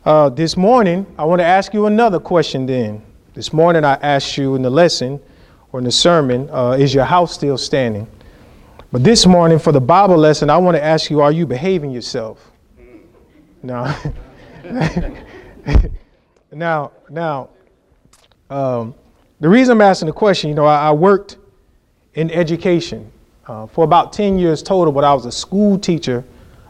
This morning, I want to ask you another question then. This morning, I asked you in the lesson or in the sermon, is your house still standing? But this morning, for the Bible lesson, I want to ask you, are you behaving yourself? Now, the reason I'm asking the question, I worked in education for about 10 years total, but I was a school teacher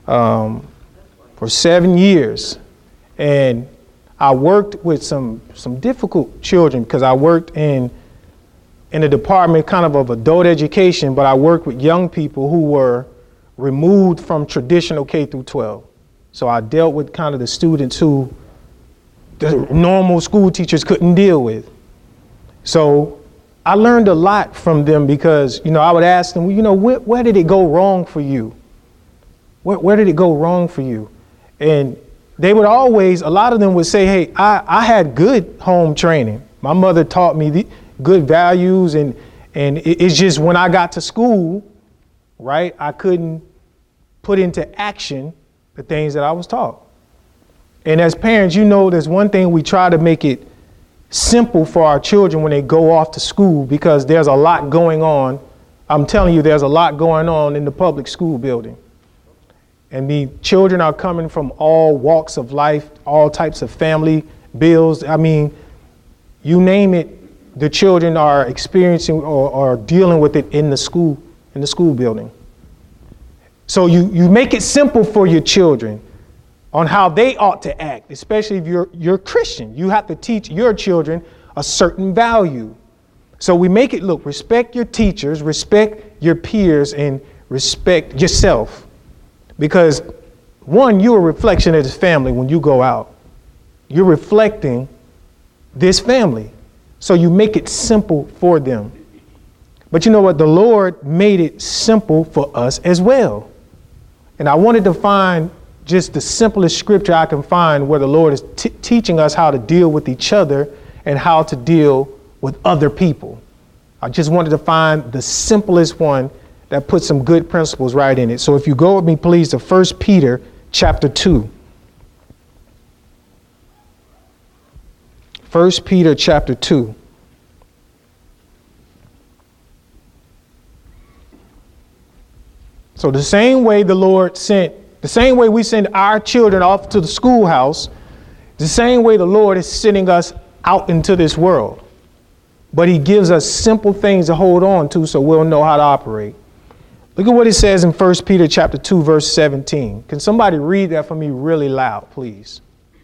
for 7 years. And I worked with some difficult children because I worked in a department kind of adult education, but I worked with young people who were removed from traditional K through 12. So I dealt with kind of the students who the normal school teachers couldn't deal with. So I learned a lot from them because, I would ask them, where did it go wrong for you? Where did it go wrong for you? And they would always, a lot of them would say, hey, I had good home training. My mother taught me the good values, and it's just when I got to school, right, I couldn't put into action the things that I was taught. And as parents, there's one thing we try to make it simple for our children when they go off to school, because there's a lot going on. I'm telling you, there's a lot going on in the public school building. And the children are coming from all walks of life, all types of family bills. I mean, you name it, the children are experiencing or dealing with it in the school building. So you make it simple for your children on how they ought to act, especially if you're Christian. You have to teach your children a certain value. So we make it, look, respect your teachers, respect your peers, and respect yourself. Because, one, you're a reflection of this family when you go out. You're reflecting this family. So you make it simple for them. But you know what? The Lord made it simple for us as well. And I wanted to find just the simplest scripture I can find where the Lord is teaching us how to deal with each other and how to deal with other people. I just wanted to find the simplest one that puts some good principles right in it. So if you go with me, please, to 1 Peter chapter 2. 1 Peter chapter 2. So the same way we send our children off to the schoolhouse, the same way the Lord is sending us out into this world. But he gives us simple things to hold on to so we'll know how to operate. Look at what it says in 1 Peter chapter 2, verse 17. Can somebody read that for me really loud, please?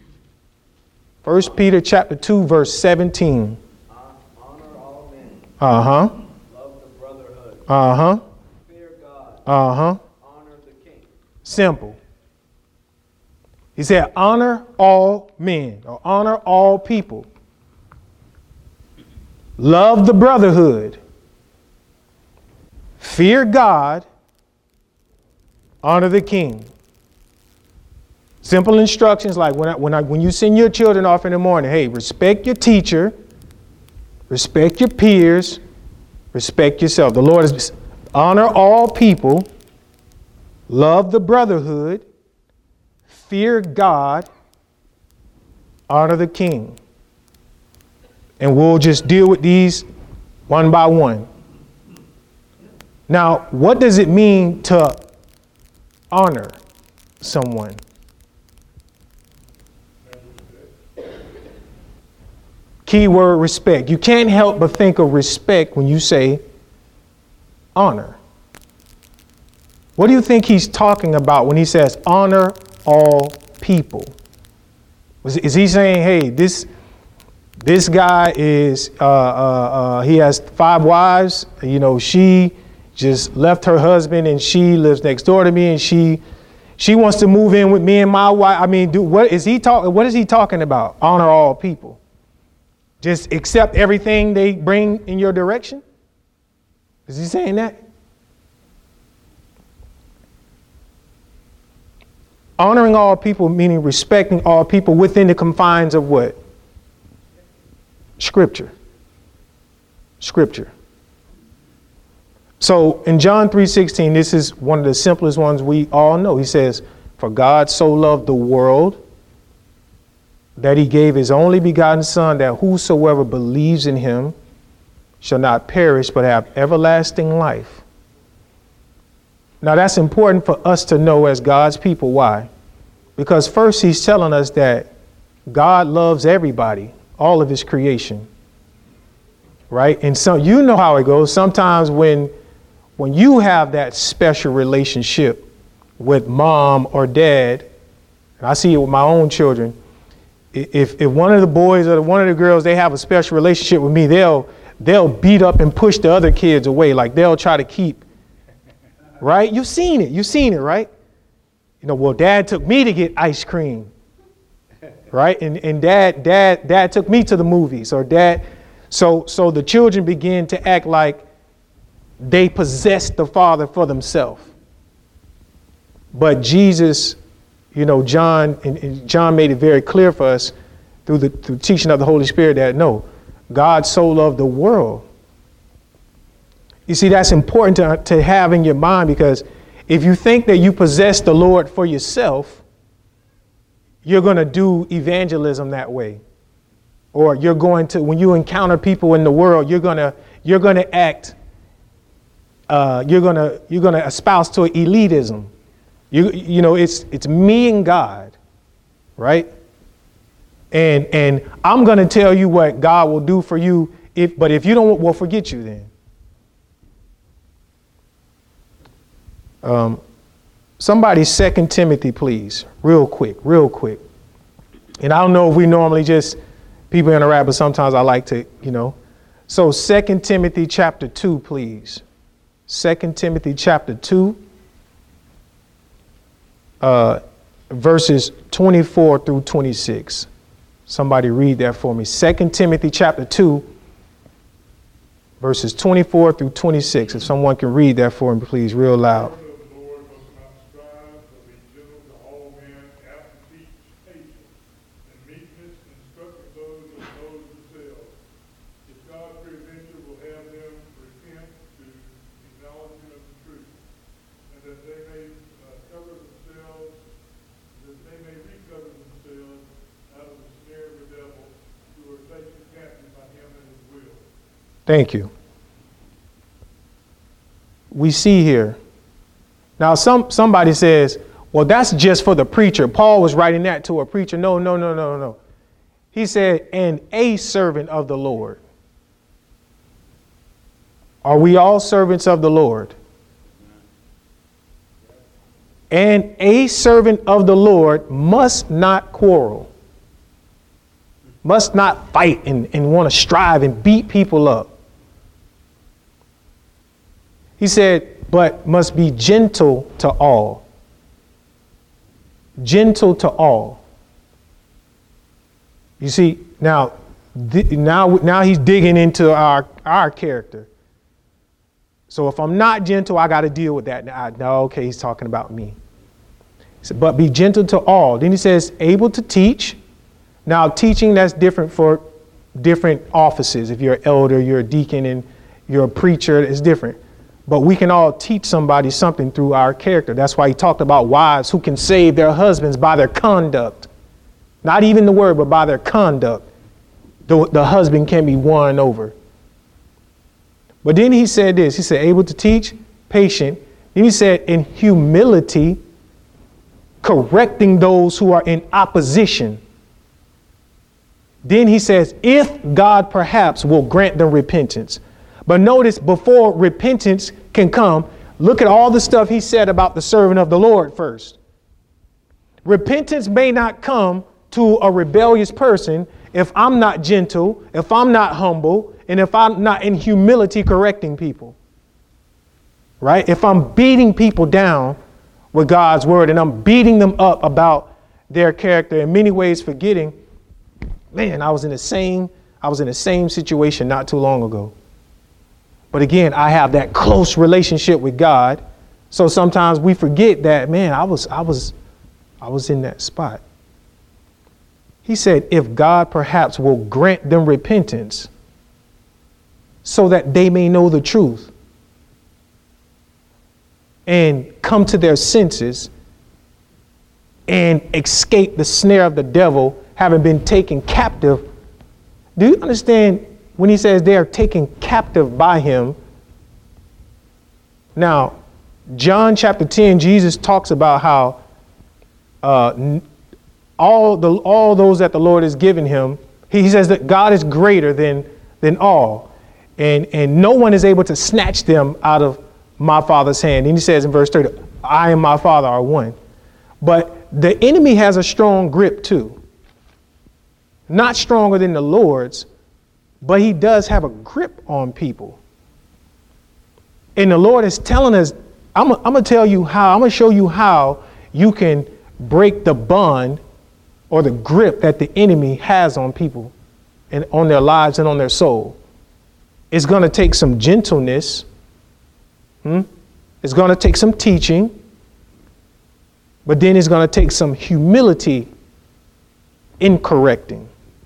1 Peter chapter 2, verse 17. Honor all men. Uh-huh. Love the brotherhood. Uh-huh. Fear God. Uh-huh. Honor the king. Simple. He said, honor all men, or honor all people. Love the brotherhood. Fear God. Honor the king. Simple instructions like when you send your children off in the morning, hey, respect your teacher, respect your peers, respect yourself. The Lord is honor all people, love the brotherhood, fear God, honor the king. And we'll just deal with these one by one. Now, what does it mean to honor someone? Key word, respect. You can't help but think of respect when you say honor. What do you think he's talking about when he says honor all people? Is he saying, hey, this guy is, he has 5 wives, she just left her husband and she lives next door to me and she wants to move in with me and my wife. I mean, what is he talking about? Honor all people. Just accept everything they bring in your direction? Is he saying that? Honoring all people, meaning respecting all people within the confines of what? Scripture. Scripture. So in John 3:16, this is one of the simplest ones we all know. He says, for God so loved the world that he gave his only begotten Son, that whosoever believes in him shall not perish but have everlasting life. Now that's important for us to know as God's people. Why? Because first he's telling us that God loves everybody, all of his creation. Right? And so you know how it goes. Sometimes when you have that special relationship with mom or dad, and I see it with my own children, if one of the boys or one of the girls, they have a special relationship with me, they'll beat up and push the other kids away. Like they'll try to keep, right? You've seen it, right? You know, well, dad took me to get ice cream, right? And dad took me to the movies, or dad. So the children begin to act like they possess the Father for themselves. But Jesus, you know, John made it very clear for us through teaching of the Holy Spirit that no, God so loved the world. You see, that's important to have in your mind, because if you think that you possess the Lord for yourself, you're going to do evangelism that way. Or you're going to, when you encounter people in the world, you're going to act, you're going to espouse to elitism. You know, it's me and God, right? And I'm going to tell you what God will do for you, but if you don't, we'll forget you then. Somebody 2 Timothy, please, real quick. And I don't know if we normally just people interact, but sometimes I like to, you know. So 2 Timothy chapter 2, please. 2 Timothy chapter 2. Verses 24 through 26. Somebody read that for me. 2 Timothy chapter 2, verses 24 through 26. If someone can read that for me, please, real loud. Thank you. We see here. Now, somebody says, well, that's just for the preacher. Paul was writing that to a preacher. No. He said, and a servant of the Lord. Are we all servants of the Lord? And a servant of the Lord must not quarrel, must not fight and want to strive and beat people up. He said, but must be gentle to all. Gentle to all. You see, now he's digging into our character. So if I'm not gentle, I got to deal with that. Now, okay, he's talking about me. He said, but be gentle to all. Then he says, able to teach. Now, teaching, that's different for different offices. If you're an elder, you're a deacon, and you're a preacher, it's different. But we can all teach somebody something through our character. That's why he talked about wives who can save their husbands by their conduct. Not even the word, but by their conduct. The husband can be won over. But then he said this. He said, able to teach, patient. Then he said, in humility, correcting those who are in opposition. Then he says, if God perhaps will grant them repentance. But notice, before repentance can come, look at all the stuff he said about the servant of the Lord first. Repentance may not come to a rebellious person if I'm not gentle, if I'm not humble, and if I'm not in humility correcting people. Right? If I'm beating people down with God's word and I'm beating them up about their character, in many ways forgetting, man, I was in the same situation not too long ago. But again, I have that close relationship with God. So sometimes we forget that, man, I was in that spot. He said, if God perhaps will grant them repentance so that they may know the truth and come to their senses and escape the snare of the devil, having been taken captive. Do you understand when he says they are taken captive by him? Now, John chapter 10, Jesus talks about how all those that the Lord has given him, he says that God is greater than all. And no one is able to snatch them out of my Father's hand. And he says in verse 30, I and my Father are one. But the enemy has a strong grip too. Not stronger than the Lord's, but he does have a grip on people. And the Lord is telling us, I'm going to tell you how, I'm going to show you how you can break the bond or the grip that the enemy has on people and on their lives and on their soul. It's going to take some gentleness. It's going to take some teaching. But then it's going to take some humility in correcting.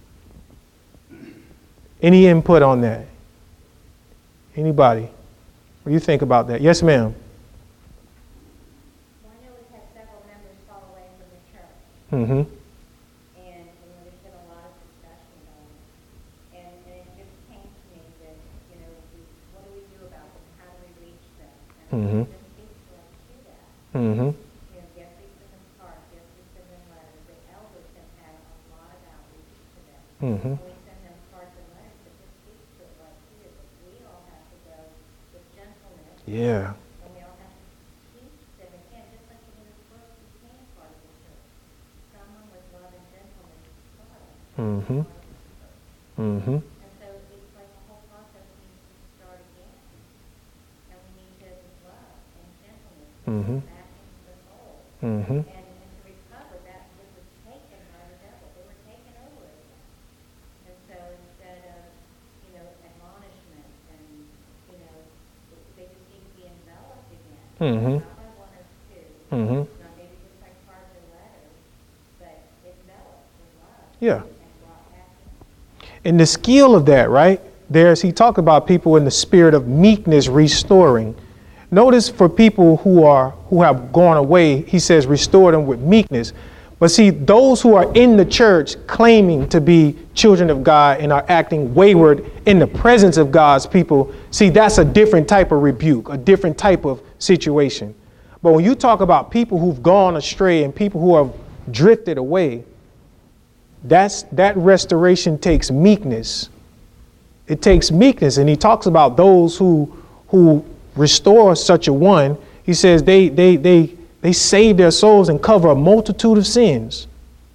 Any input on that? Anybody? What do you think about that? Yes, ma'am. Well, I know we've had several members fall away from the church. Mm-hmm. And there's been a lot of discussion on it. And it just came to me that, what do we do about them? How do we reach them? And Mm-hmm. it just seems to us to do that. Mm-hmm. Yes, we send them cards. Yes, we send them letters. The elders have had a lot of outreach to them. Mm-hmm. We send them cards and letters, but just speaks to it right here that we all have to go with gentleness. Yeah. And we all have to teach them again, just like in this book, you can part of the church. Someone with love and gentleness taught us. Mm-hmm. Mm-hmm. And so it's like the whole process needs to start again. And we need to love and gentleness Mm-hmm. back into the fold. Mm-hmm. And to recover that which was taken by the devil. They were taken over again. And so instead of, admonishment and, they just need to be enveloped again. Mm-hmm. Not by one or two. Mm-hmm. Not maybe just by cards or letters, but enveloped with love. Yeah. And brought back in. And the skill of that, right? He talked about people in the spirit of meekness restoring. Notice for people who have gone away, he says restore them with meekness. But see, those who are in the church claiming to be children of God and are acting wayward in the presence of God's people, see, that's a different type of rebuke, a different type of situation. But when you talk about people who've gone astray and people who have drifted away, that restoration takes meekness. It takes meekness. And he talks about those who restore such a one. He says they save their souls and cover a multitude of sins.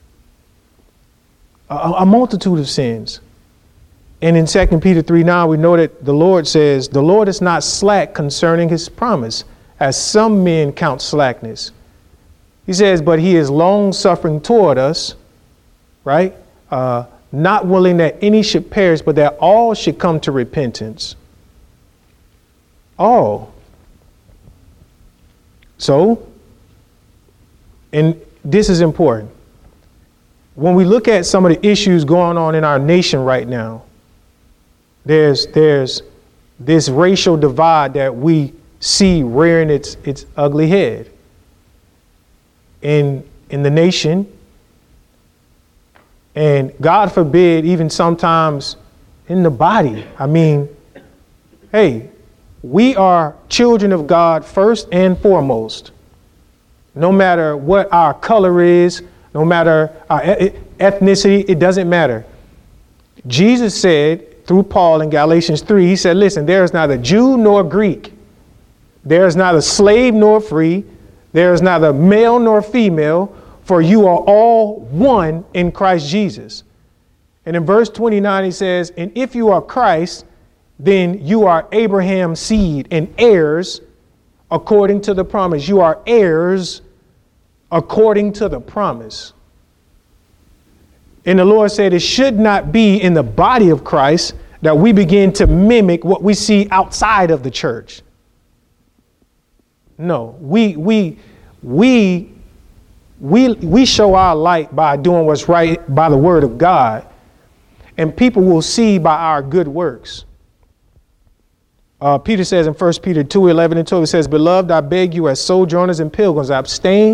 A multitude of sins. And in 2 Peter 3:9, we know that the Lord says, the Lord is not slack concerning his promise, as some men count slackness. He says, but he is long suffering toward us, right? Not willing that any should perish, but that all should come to repentance. All. So, and this is important. When we look at some of the issues going on in our nation right now, there's this racial divide that we see rearing its ugly head in the nation. And God forbid, even sometimes in the body. I mean, hey, we are children of God first and foremost. No matter what our color is, no matter our ethnicity, it doesn't matter. Jesus said through Paul in Galatians 3, he said, listen, there is neither Jew nor Greek. There is neither slave nor free. There is neither male nor female, for you are all one in Christ Jesus. And in verse 29, he says, and if you are Christ, then you are Abraham's seed and heirs according to the promise. You are heirs according to the promise. And the Lord said it should not be in the body of Christ that we begin to mimic what we see outside of the church. No, we show our light by doing what's right by the word of God, and people will see by our good works. Peter says in 1 Peter 2:11 and 12, it says, beloved, I beg you as sojourners and pilgrims, abstain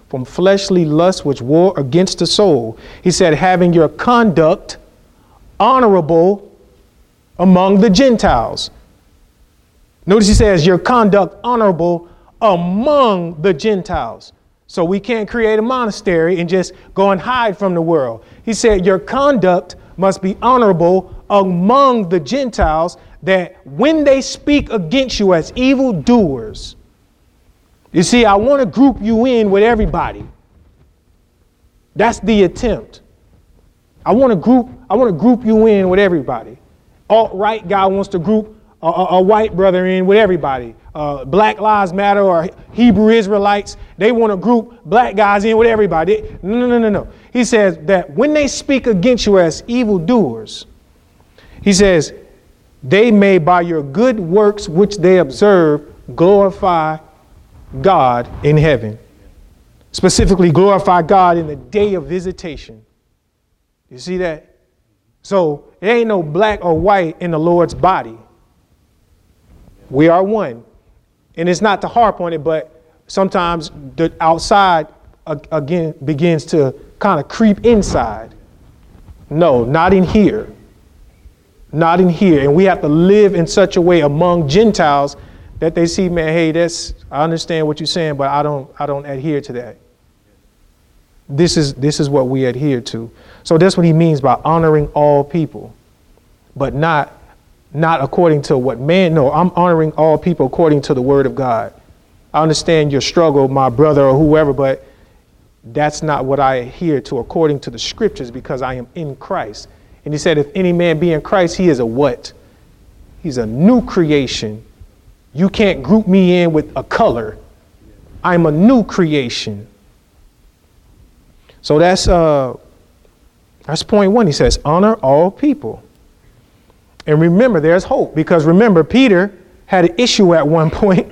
from fleshly lusts which war against the soul. He said, having your conduct honorable among the Gentiles. Notice he says your conduct honorable among the Gentiles. So we can't create a monastery and just go and hide from the world. He said your conduct must be honorable among the Gentiles, that when they speak against you as evildoers. You see, I want to group you in with everybody. That's the attempt. I want to group you in with everybody. Alt-right guy wants to group a white brother in with everybody. Black Lives Matter or Hebrew Israelites, they want to group black guys in with everybody. No. He says that when they speak against you as evildoers, he says, they may by your good works which they observe glorify God in heaven. Specifically, glorify God in the day of visitation. You see that? So it ain't no black or white in the Lord's body. We are one. And it's not to harp on it, but sometimes the outside again begins to kind of creep inside. No, not in here. Not in here. And we have to live in such a way among Gentiles that they see, man, hey, I understand what you're saying, but I don't adhere to that. This is what we adhere to. So that's what he means by honoring all people, but not according to what man. No, I'm honoring all people according to the word of God. I understand your struggle, my brother or whoever, but that's not what I adhere to according to the scriptures, because I am in Christ. And he said, if any man be in Christ, he is a what? He's a new creation. You can't group me in with a color. I'm a new creation. So that's point one. He says, honor all people. And remember, there's hope, because remember, Peter had an issue at one point.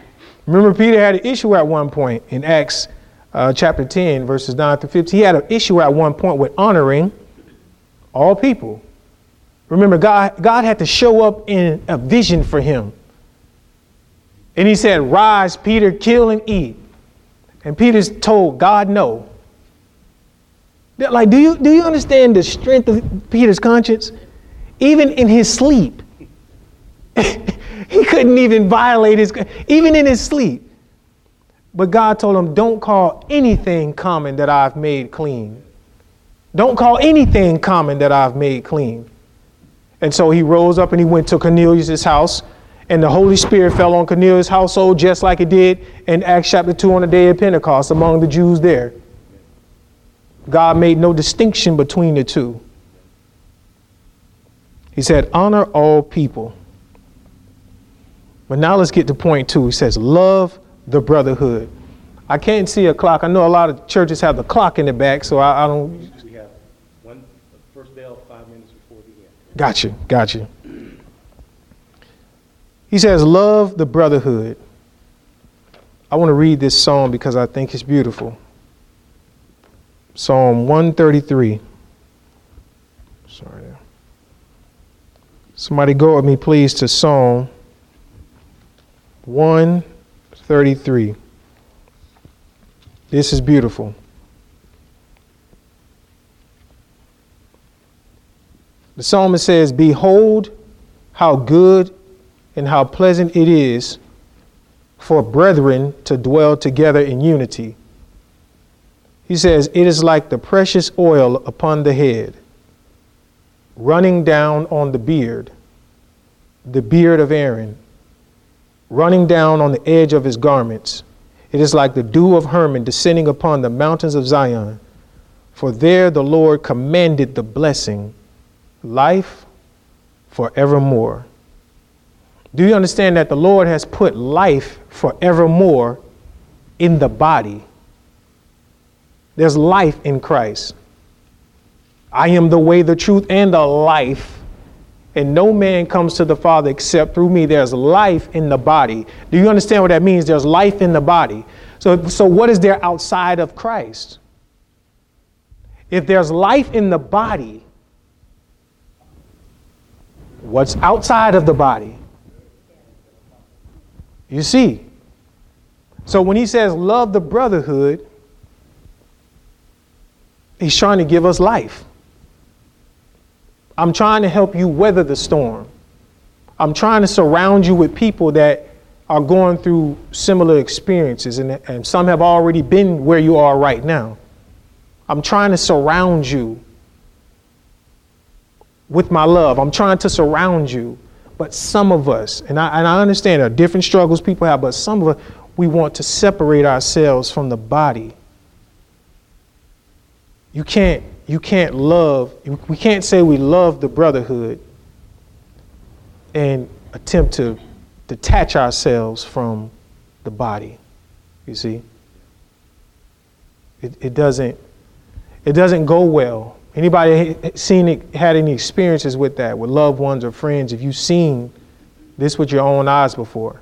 In Acts chapter 10, verses 9 through 15. He had an issue at one point with honoring all people. Remember, God had to show up in a vision for him. And he said, rise, Peter, kill and eat. And Peter's told God no. Like, do you understand the strength of Peter's conscience? Even in his sleep, he couldn't even violate even in his sleep. But God told him, don't call anything common that I've made clean. Don't call anything common that I've made clean. And so he rose up and he went to Cornelius' house, and the Holy Spirit fell on Cornelius' household just like it did in Acts chapter 2 on the day of Pentecost among the Jews there. God made no distinction between the two. He said, honor all people. But now let's get to point two. He says, love the brotherhood. I can't see a clock. I know a lot of churches have the clock in the back, so I don't. We have first bell 5 minutes before the end. Got you. He says, love the brotherhood. I want to read this psalm because I think it's beautiful. Psalm 133. Sorry. Somebody go with me, please, to Psalm 133. This is beautiful. The psalmist says, behold, how good and how pleasant it is for brethren to dwell together in unity. He says, it is like the precious oil upon the head, running down on the beard of Aaron, running down on the edge of his garments. It is like the dew of Hermon descending upon the mountains of Zion. For there the Lord commanded the blessing, life forevermore. Do you understand that the Lord has put life forevermore in the body? There's life in Christ. I am the way, the truth, and the life. And no man comes to the Father except through me. There's life in the body. Do you understand what that means? There's life in the body. So what is there outside of Christ? If there's life in the body, what's outside of the body? You see. So when he says love the brotherhood, He's trying to give us life. I'm trying to help you weather the storm. I'm trying to surround you with people that are going through similar experiences, and some have already been where you are right now. I'm trying to surround you with my love. I'm trying to surround you. But some of us, and I understand there are different struggles people have, but some of us, we want to separate ourselves from the body. You can't love, we can't say we love the brotherhood and attempt to detach ourselves from the body. You see? It doesn't go well. Anybody had any experiences with that, with loved ones or friends? Have you seen this with your own eyes before?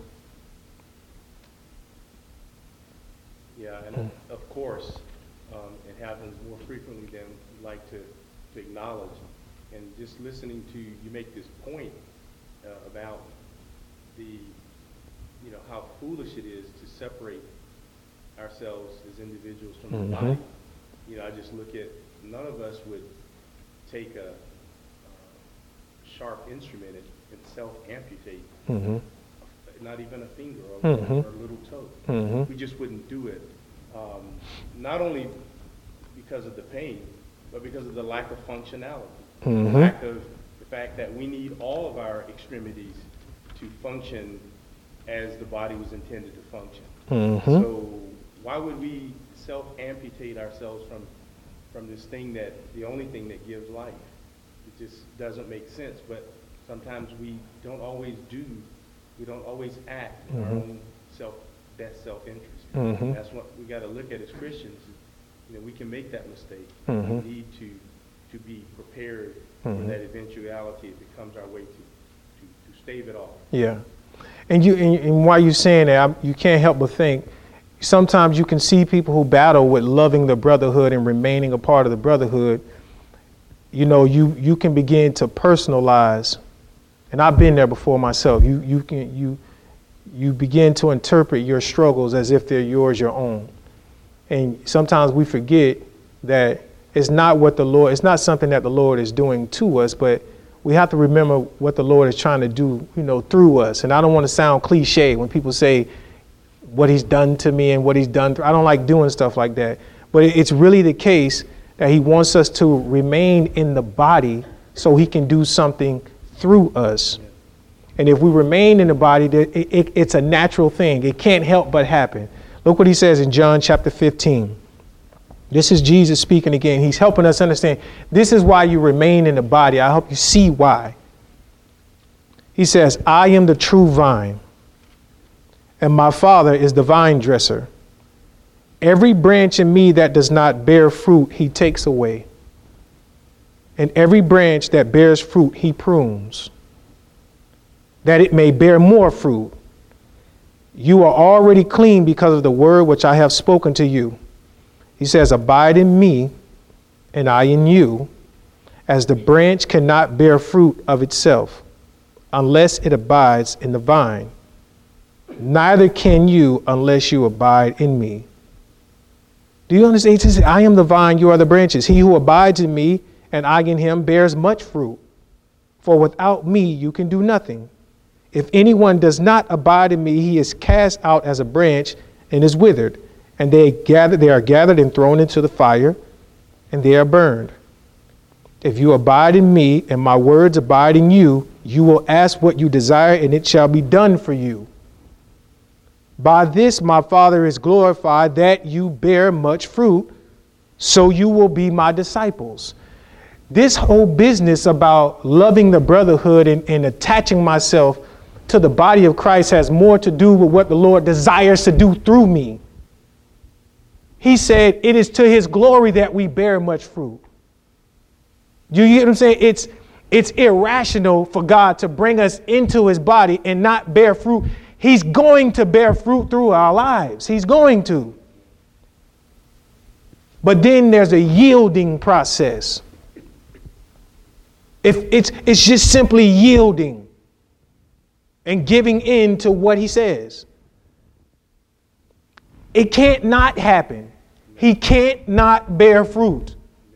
Yeah, and of course, it happens more frequently than we like to acknowledge. And just listening to you make this point about how foolish it is to separate ourselves as individuals from the body. I just look at, none of us would take a sharp instrument and self-amputate, not even a finger or a little toe. We just wouldn't do it, not only because of the pain, but because of the lack of functionality, the fact that we need all of our extremities to function as the body was intended to function. So why would we self-amputate ourselves from this thing, that the only thing that gives life? It just doesn't make sense. But sometimes we don't always act in our own best self-interest. That's what we got to look at as Christians. We can make that mistake. We need to be prepared for that eventuality if it comes our way to stave it off. Yeah. And while you're saying that, you can't help but think, sometimes you can see people who battle with loving the brotherhood and remaining a part of the brotherhood. You can begin to personalize, and I've been there before myself. You begin to interpret your struggles as if they're yours, your own. And sometimes we forget that it's not something that the Lord is doing to us, but we have to remember what the Lord is trying to do, through us. And I don't want to sound cliche when people say what he's done to me and what he's done. I don't like doing stuff like that. But it's really the case that he wants us to remain in the body so he can do something through us. And if we remain in the body, it's a natural thing. It can't help but happen. Look what he says in John chapter 15. This is Jesus speaking again. He's helping us understand this is why you remain in the body. I hope you see why. He says, I am the true vine, and my Father is the vine dresser. Every branch in me that does not bear fruit, he takes away. And every branch that bears fruit, he prunes, that it may bear more fruit. You are already clean because of the word which I have spoken to you. He says, abide in me, and I in you, as the branch cannot bear fruit of itself, unless it abides in the vine. Neither can you unless you abide in me. Do you understand? He says, I am the vine, you are the branches. He who abides in me and I in him bears much fruit. For without me you can do nothing. If anyone does not abide in me, he is cast out as a branch and is withered. And they are gathered and thrown into the fire, and they are burned. If you abide in me and my words abide in you, you will ask what you desire, and it shall be done for you. By this my Father is glorified, that you bear much fruit, so you will be my disciples. This whole business about loving the brotherhood and attaching myself to the body of Christ has more to do with what the Lord desires to do through me. He said, it is to his glory that we bear much fruit. Do you get what I'm saying? It's irrational for God to bring us into his body and not bear fruit. He's going to bear fruit through our lives. He's going to. But then there's a yielding process. If it's just simply yielding and giving in to what he says. It can't not happen. He can't not bear fruit.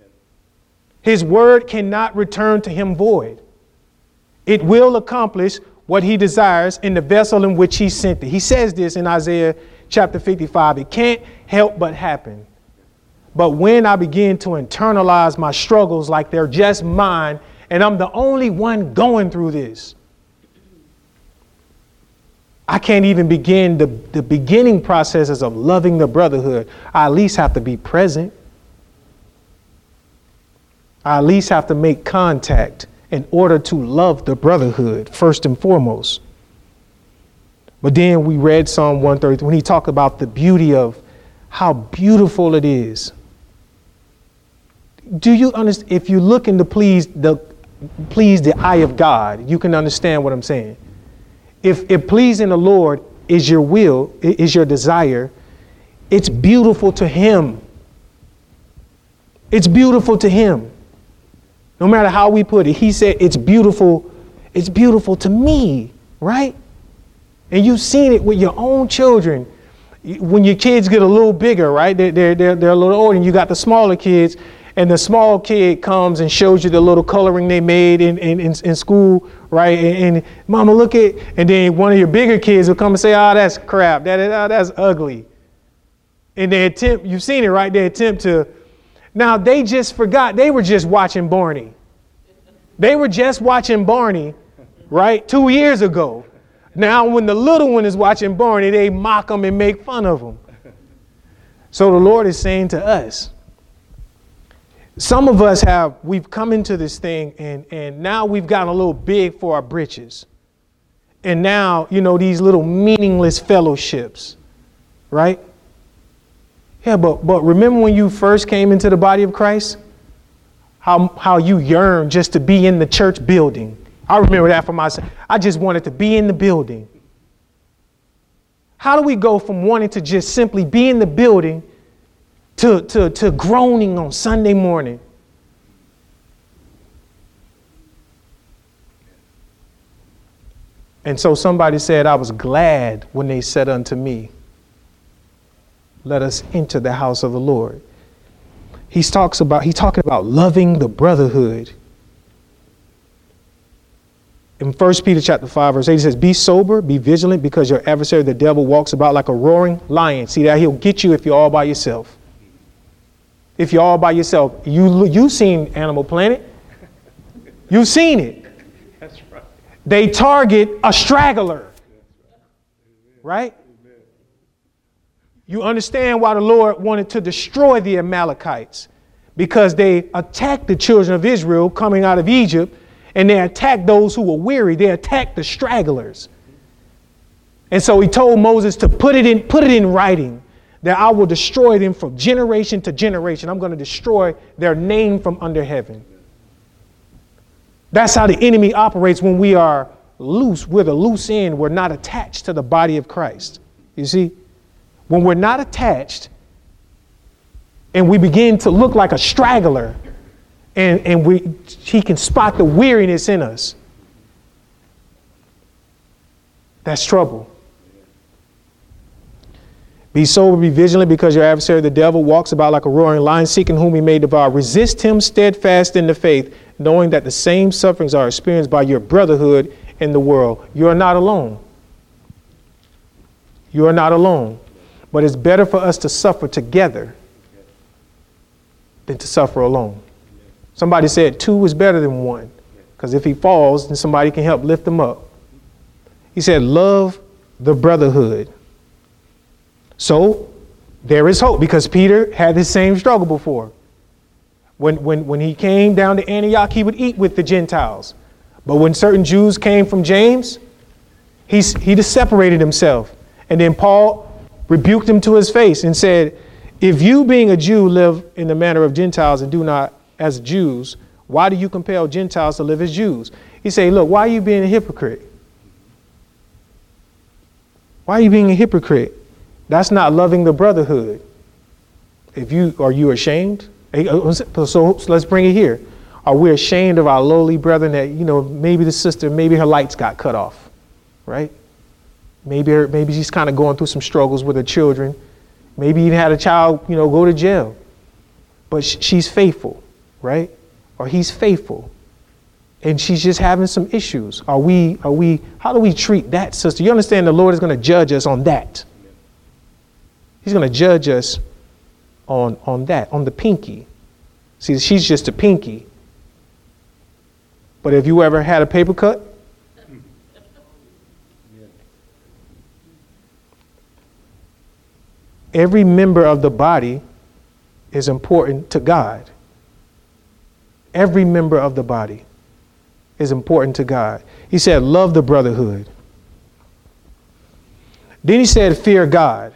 His word cannot return to him void. It will accomplish what he desires in the vessel in which he sent it. He says this in Isaiah chapter 55. It can't help but happen. But when I begin to internalize my struggles like they're just mine, and I'm the only one going through this, I can't even begin the beginning processes of loving the brotherhood. I at least have to be present. I at least have to make contact in order to love the brotherhood, first and foremost. But then we read Psalm 133 when he talked about the beauty of how beautiful it is. Do you understand? If you look into please the eye of God, you can understand what I'm saying. If pleasing the Lord is your will, is your desire, it's beautiful to him. It's beautiful to him. No matter how we put it, he said it's beautiful to me, right? And you've seen it with your own children. When your kids get a little bigger, right? They're a little older, and you got the smaller kids, and the small kid comes and shows you the little coloring they made in school, right? And mama, look at, and then one of your bigger kids will come and say, oh, that's crap. That's ugly. And they attempt, you've seen it, right? They attempt to. Now, they just forgot. They were just watching Barney. They were just watching Barney, right, 2 years ago. Now, when the little one is watching Barney, they mock him and make fun of him. So the Lord is saying to us, some of us we've come into this thing and now we've gotten a little big for our britches. And now, these little meaningless fellowships, right? Yeah, but remember when you first came into the body of Christ? How you yearned just to be in the church building. I remember that for myself. I just wanted to be in the building. How do we go from wanting to just simply be in the building to groaning on Sunday morning? And so somebody said, I was glad when they said unto me, let us enter the house of the Lord. He's talking about loving the brotherhood. In 1 Peter chapter 5, verse 8, he says, be sober, be vigilant, because your adversary, the devil, walks about like a roaring lion. See that? He'll get you if you're all by yourself. If you're all by yourself. You've seen Animal Planet. You've seen it. That's right. They target a straggler. Right? You understand why the Lord wanted to destroy the Amalekites, because they attacked the children of Israel coming out of Egypt, and they attacked those who were weary. They attacked the stragglers. And so he told Moses to put it in writing that I will destroy them from generation to generation. I'm going to destroy their name from under heaven. That's how the enemy operates when we are loose. We're the loose end. We're not attached to the body of Christ. You see? When we're not attached and we begin to look like a straggler, and he can spot the weariness in us, that's trouble. Be sober, be vigilant, because your adversary, the devil, walks about like a roaring lion, seeking whom he may devour. Resist him steadfast in the faith, knowing that the same sufferings are experienced by your brotherhood in the world. You are not alone. You are not alone. But it's better for us to suffer together than to suffer alone. Somebody said 2 is better than 1, because if he falls, then somebody can help lift him up. He said, love the brotherhood. So there is hope, because Peter had the same struggle before. When he came down to Antioch, he would eat with the Gentiles. But when certain Jews came from James, he just separated himself. And then Paul rebuked him to his face and said, if you being a Jew live in the manner of Gentiles and do not as Jews, why do you compel Gentiles to live as Jews? He said, look, why are you being a hypocrite? Why are you being a hypocrite? That's not loving the brotherhood. Are you ashamed? So let's bring it here. Are we ashamed of our lowly brethren that, maybe the sister, maybe her lights got cut off, right? Maybe she's kind of going through some struggles with her children. Maybe even had a child, go to jail. But she's faithful, right? or he's faithful, and she's just having some issues. How do we treat that sister? You understand the Lord is going to judge us on that. He's going to judge us on that, on the pinky. See, she's just a pinky. But have you ever had a paper cut? Every member of the body is important to God. Every member of the body is important to God. He said, love the brotherhood. Then he said, fear God.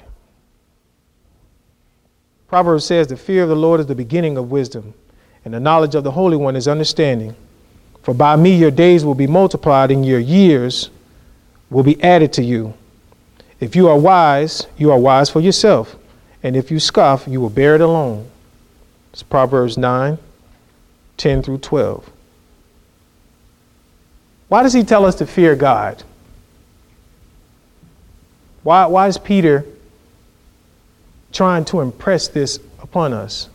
Proverbs says, the fear of the Lord is the beginning of wisdom, and the knowledge of the Holy One is understanding. For by me your days will be multiplied, and your years will be added to you. If you are wise for yourself. And if you scoff, you will bear it alone. It's Proverbs 9:10 through 12. Why does he tell us to fear God? Why is Peter trying to impress this upon us?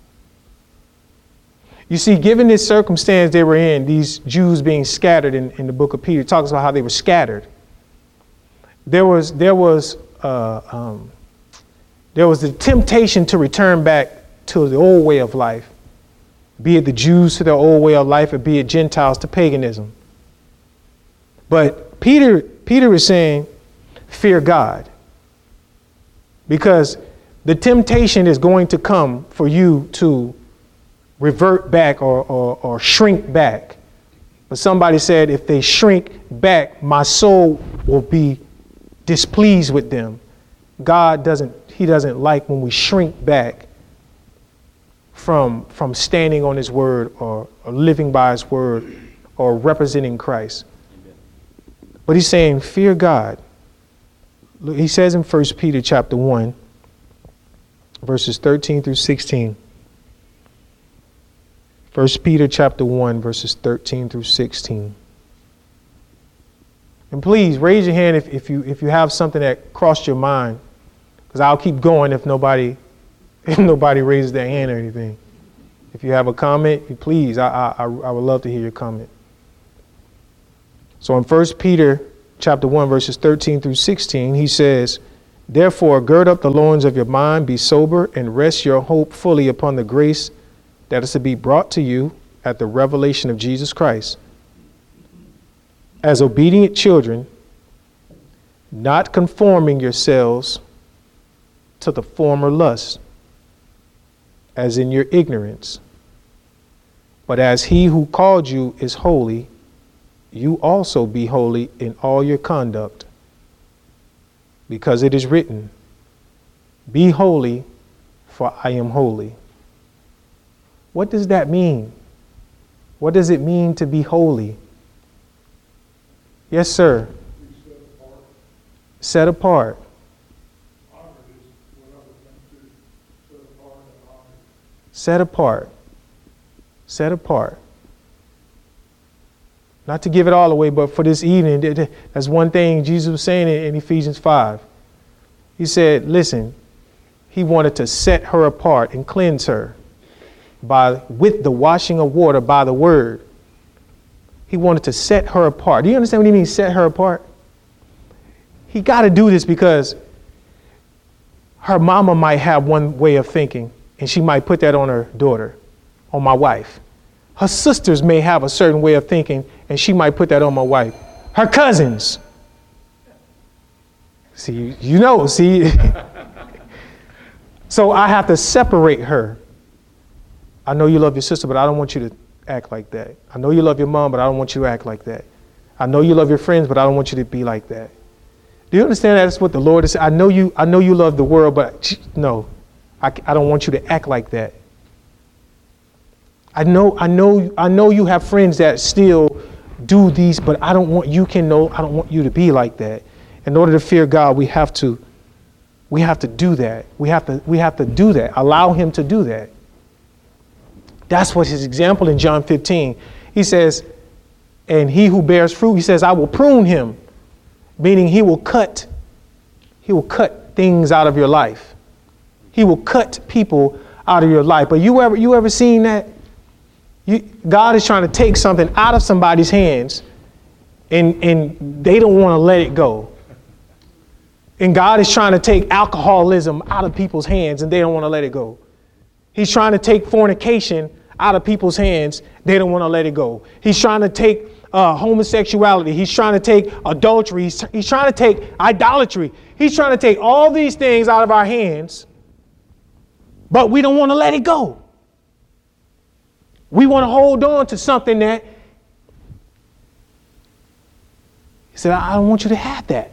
You see, given this circumstance they were in, these Jews being scattered in the book of Peter, it talks about how they were scattered. There was the temptation to return back to the old way of life, be it the Jews to their old way of life, or be it Gentiles to paganism. But Peter is saying, fear God, because the temptation is going to come for you to revert back or shrink back. But somebody said, if they shrink back, my soul will be displeased with them. God doesn't like when we shrink back from standing on his word or living by his word or representing Christ. But he's saying, fear God. Look, he says in 1 Peter chapter 1, verses 13 through 16. 1 Peter chapter 1, verses 13 through 16. And please raise your hand if you have something that crossed your mind, because I'll keep going if nobody raises their hand or anything. If you have a comment, please, I would love to hear your comment. So in 1 Peter chapter 1, verses 13 through 16, he says, therefore, gird up the loins of your mind, be sober, and rest your hope fully upon the grace that is to be brought to you at the revelation of Jesus Christ. As obedient children, not conforming yourselves to the former lust, as in your ignorance. But as he who called you is holy, you also be holy in all your conduct. Because it is written, be holy, for I am holy. What does that mean? What does it mean to be holy? Yes, sir. Set apart. Set apart. Set apart. Not to give it all away, but for this evening, that's one thing Jesus was saying in Ephesians 5. He said, listen, he wanted to set her apart and cleanse her with the washing of water by the word. He wanted to set her apart. Do you understand what he means, set her apart? He got to do this because her mama might have one way of thinking, and she might put that on her daughter, on my wife. Her sisters may have a certain way of thinking, and she might put that on my wife. Her cousins. See. So I have to separate her. I know you love your sister, but I don't want you to act like that. I know you love your mom, but I don't want you to act like that. I know you love your friends, but I don't want you to be like that. Do you understand that's what the Lord is saying? I know you love the world, but no, I don't want you to act like that. I know you have friends that still do these, but I don't want you to be like that. In order to fear God, we have to do that. We have to do that. Allow him to do that. That's what his example in John 15. He says, and he who bears fruit, he says, I will prune him, meaning he will cut things out of your life. He will cut people out of your life. But you ever seen that? God is trying to take something out of somebody's hands, and they don't want to let it go. And God is trying to take alcoholism out of people's hands, and they don't want to let it go. He's trying to take fornication out of people's hands. They don't want to let it go. He's trying to take homosexuality. He's trying to take adultery. He's trying to take idolatry. He's trying to take all these things out of our hands, but we don't want to let it go. We want to hold on to something that he said, I don't want you to have that.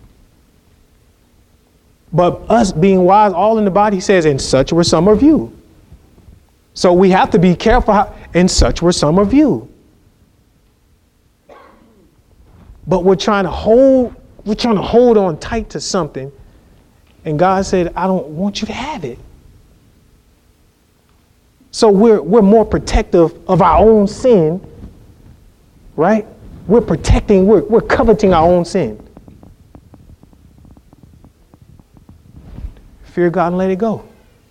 But us being wise, all in the body, he says, and such were some of you. So we have to be careful, and such were some of you. But we're trying to hold on tight to something. And God said, I don't want you to have it. So we're more protective of our own sin, right? We're coveting our own sin. Fear God and let it go.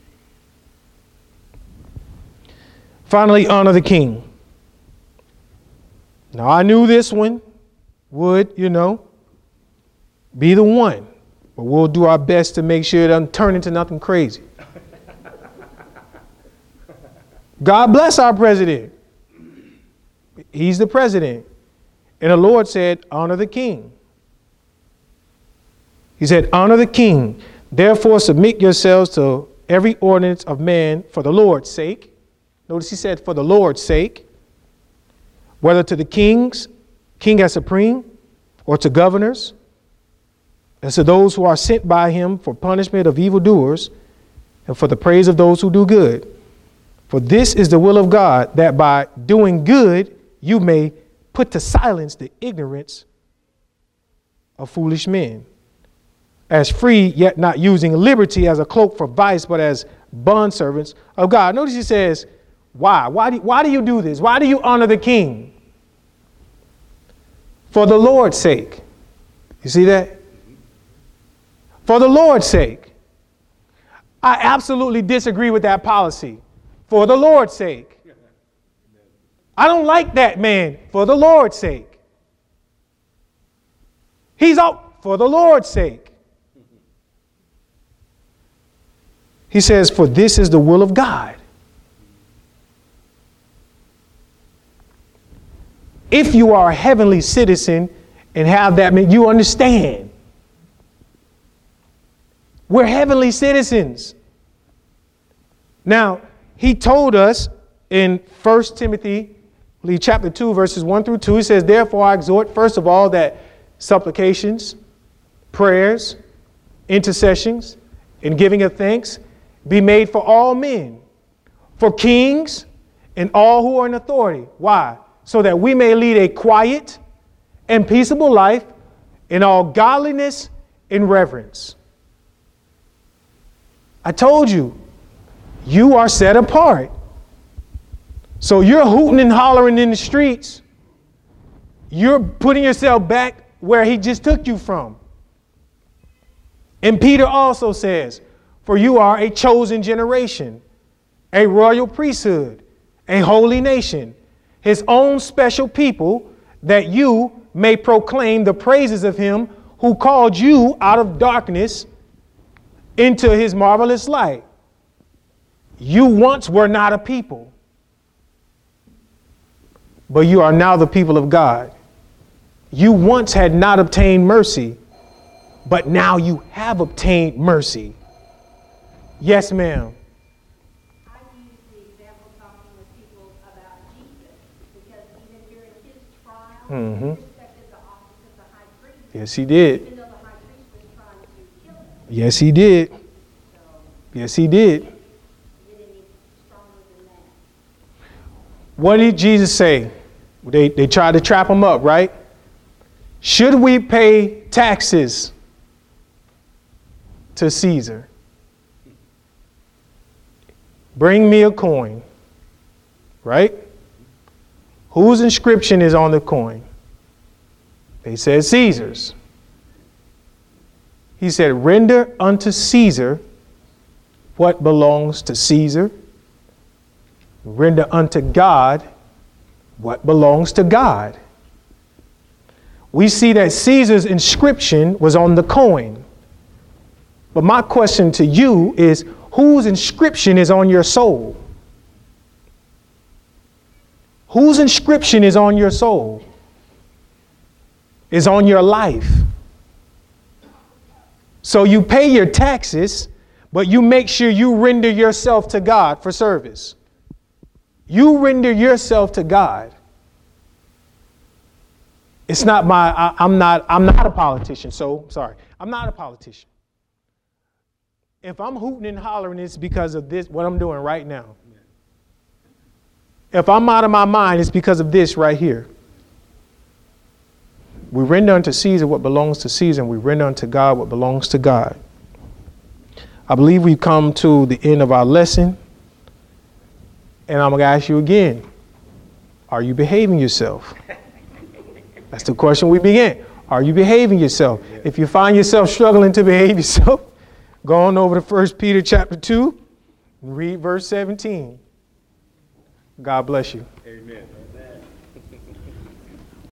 Finally, honor the king. Now, I knew this one would, be the one. But we'll do our best to make sure it doesn't turn into nothing crazy. God bless our president. He's the president. And the Lord said, honor the king. He said, honor the king. Therefore, submit yourselves to every ordinance of man for the Lord's sake. Notice he said, for the Lord's sake, whether to the king as supreme, or to governors, and to those who are sent by him for punishment of evildoers, and for the praise of those who do good. For this is the will of God, that by doing good, you may put to silence the ignorance of foolish men. As free, yet not using liberty as a cloak for vice, but as bondservants of God. Notice he says, why? Why do you do this? Why do you honor the king? For the Lord's sake. You see that? For the Lord's sake. I absolutely disagree with that policy. For the Lord's sake. I don't like that man. For the Lord's sake. He's out for the Lord's sake. He says, for this is the will of God. If you are a heavenly citizen and have that, you understand. We're heavenly citizens. Now, he told us in 1 Timothy chapter 2, verses 1 through 2, he says, therefore I exhort, first of all, that supplications, prayers, intercessions, and giving of thanks be made for all men, for kings and all who are in authority. Why? So that we may lead a quiet and peaceable life in all godliness and reverence. I told you, you are set apart. So you're hooting and hollering in the streets. You're putting yourself back where he just took you from. And Peter also says, for you are a chosen generation, a royal priesthood, a holy nation, his own special people, that you may proclaim the praises of him who called you out of darkness into his marvelous light. You once were not a people, but you are now the people of God. You once had not obtained mercy, but now you have obtained mercy. Yes, ma'am. I use the example talking with people about Jesus, because even during his trial, he respected the office of the high priest. Yes, he did. Even though the high priest was trying to kill him. Yes, he did. So Yes, he did. he didn't need stronger than that. What did Jesus say? They tried to trap him up, right? Should we pay taxes to Caesar? Bring me a coin, right? Whose inscription is on the coin? They said Caesar's. He said, render unto Caesar what belongs to Caesar. Render unto God what belongs to God. We see that Caesar's inscription was on the coin. But my question to you is, whose inscription is on your soul? Whose inscription is on your soul? Is on your life? So you pay your taxes, but you make sure you render yourself to God for service. You render yourself to God. It's not I'm not a politician, so sorry. I'm not a politician. If I'm hooting and hollering, it's because of this, what I'm doing right now. If I'm out of my mind, it's because of this right here. We render unto Caesar what belongs to Caesar, and we render unto God what belongs to God. I believe we've come to the end of our lesson. And I'm going to ask you again, are you behaving yourself? That's the question we began. Are you behaving yourself? If you find yourself struggling to behave yourself, go on over to 1 Peter chapter 2 and read verse 17. God bless you. Amen.